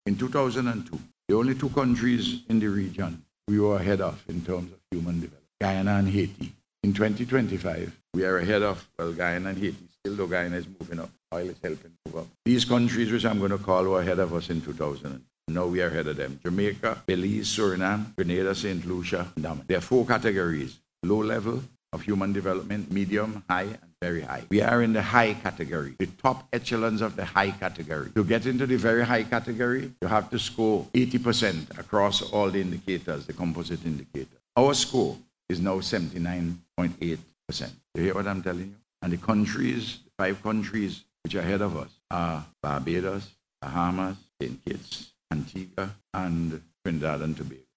In 2002, the only two countries in the region we were ahead of in terms of human development, Guyana and Haiti. In 2025, we are ahead of, Guyana and Haiti. Still, though Guyana is moving up, oil is helping move up. These countries, which I'm going to call, were ahead of us in 2000. Now we are ahead of them. Jamaica, Belize, Suriname, Grenada, St. Lucia, and Daman. There are four categories: low level of human development, medium, high, and very high. We are in the high category, the top echelons of the high category. To get into the very high category, you have to score 80% across all the indicators, the composite indicator. Our score is now 79.8%. You hear what I'm telling you? And the countries, 5 countries which are ahead of us are Barbados, Bahamas, St. Kitts, Antigua, and Trinidad and Tobago.